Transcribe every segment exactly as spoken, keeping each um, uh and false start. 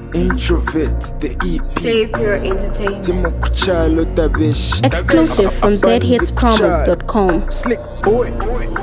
Introvert, the E P. Stay Pure Entertainment. Timo Kuchalo Dabish. Exclusive from z hits promos dot com. Slick boy.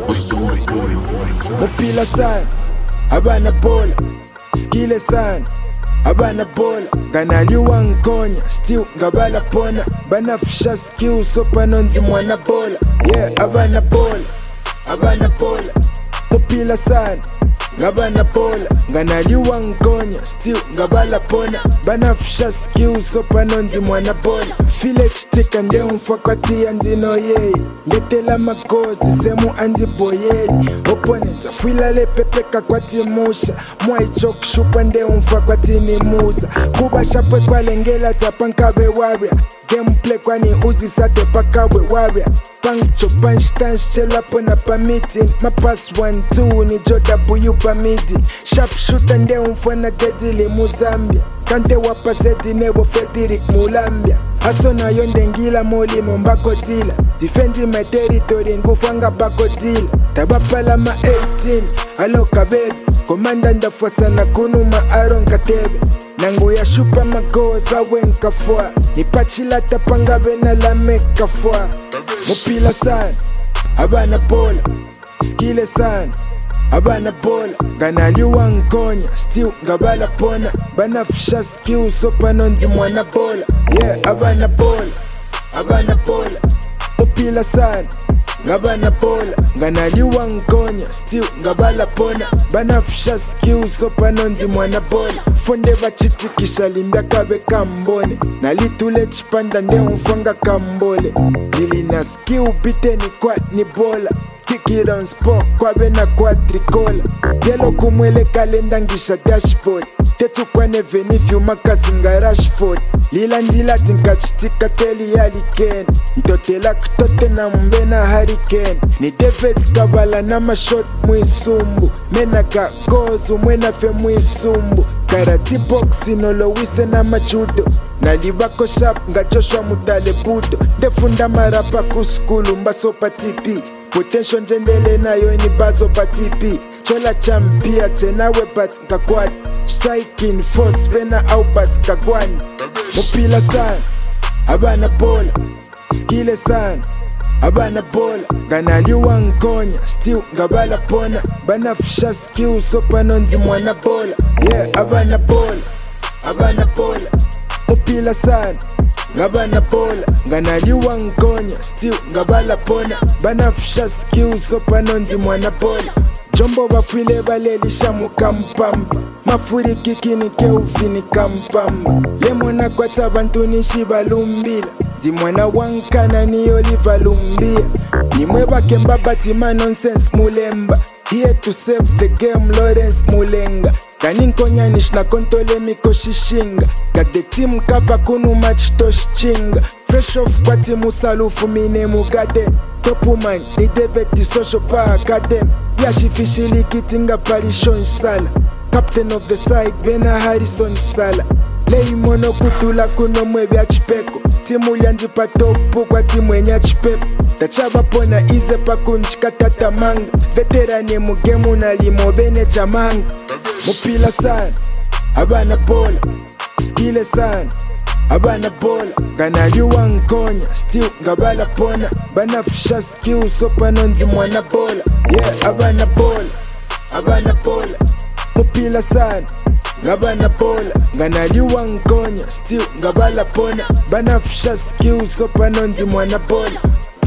Mupila san, abana bola. Skile san, abana bola. Ganaliwa nkonya, still ngabala pona. Banafisha skill so panonzi mwana bola. Yeah, abana bola, abana bola. Mupila san, ngabana bola. Ganaliwa nkonya, still ngabala pona. Banafisha skill so panonzi mwana bola. Village tika nde umfakwati andino ye. Ngetela magozi semu andi boyeli. Opponent afwila le pepeka kwati musha. Mwai chok shupa nde umfakwati ni musa. Kuba shapwe kwa lengela tapankabe warrior. Gameplay kwani uzi sate pakawe warrior. Pancho punch stance chela pona pa meeting. Ma pass one two ni joda buyu pa midi. Sharp shooter nde umfana dedili Muzambia. Kante wapa zedi nebo Frederick Mulambia. Aso na yonde ngila moli mbako dila. Defendi my territory ngufanga bako dila. Tabapala ma eighteen, alo kabebe. Komanda ndafosa na kunu ma aron katebe. Nangu ya shupa magoza wenka fwa. Nipachila tapanga bena la meka fwa. Mupila san, abana bola. Skile san, abana bola. Ganaliwa nkonya, still ngabala pona. Banafisha skill so panonzi mwana bola. Yeah, abana bola, abana bola. Mupila san, ngabana bola. Ganaliwa nkonya, still ngabala pona. Banafisha skill so panonzi mwana bola. Fonde vachitikisha limbia kabe kambone. Nalitule chipanda nde umfanga kambole. Dili na skill bite ni kwa ni bola. Kick it on sport kwa bena quadricola. Delo kumwele kalenda ngisha dashboard. Tetu kwa neve nifyu makasinga Rashford. Lila njila tinkachitika teli ya liken. Ntotela kutote na mbena hurricane. Ni David kabala na mashot muisumbu. Mena ka gozu mwena fe muisumbu. Karate boxi nolowise na majudo. Nalibako sharp nga Joshua mutale budo. Defunda marapa kuskulu mbasopa tipi. Potential njendele na yo ni bazo pa tipi. Chola champia tenawe bat kakwad. Striking force vena au bat kagwani. Mupila san, abana bola. Skile san, abana bola. Ganaliwa nkonya, still ngabala pona. Banafisha skill so panonzi mwana bola. Yeah, abana bola, abana bola. Mupila san, ngabana bola. Ganaliwa nkonya, still ngabala pona. Banafisha skill so panonzi mwana bola. Jombo bafwile balelisha mukampamba. Mafuri kikini ke uvini kampamba. Lemona kwata bantu nishiba lumbila. Di mwana wankana ni Oliver Lumbia. Nimweba kemba batima nonsense mulemba. Here to save the game Lawrence Mulenga. Kani nkonya nishna kontole miko shishinga. Got the team kava kunu match tosh chinga. Fresh off kwa timu salufu mine mugaden. Topu man ni David di social pa academy. Yashifishili kitinga parishon sala. Captain of the side Vena Harrison Sala. Lei mono kutula kuno mwebe achipeko. Timu lianji patopu kwa timu enya chipepo. Tachaba pona ize pa kunchika tatamanga. Veterani mugemu na limo bene chamanga. Mupila san, abana bola. Skile san, abana bola. Ganaliwa nkonya, still ngabala pona. Banafisha skill so panonzi mwana bola. Yeah, abana bola, abana bola. Mupila san, ngabana bola. Ganaliwa nkonya, still ngabala pona. Banafisha skill so panonzi mwana bola.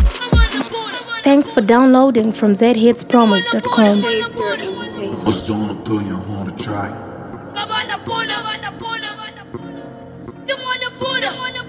Thanks for downloading from z hits promos dot com. Stay Pure Entertainment. What's on the put you on the track? Gabana bola, gabana bola, gabana bola. You wanna put it on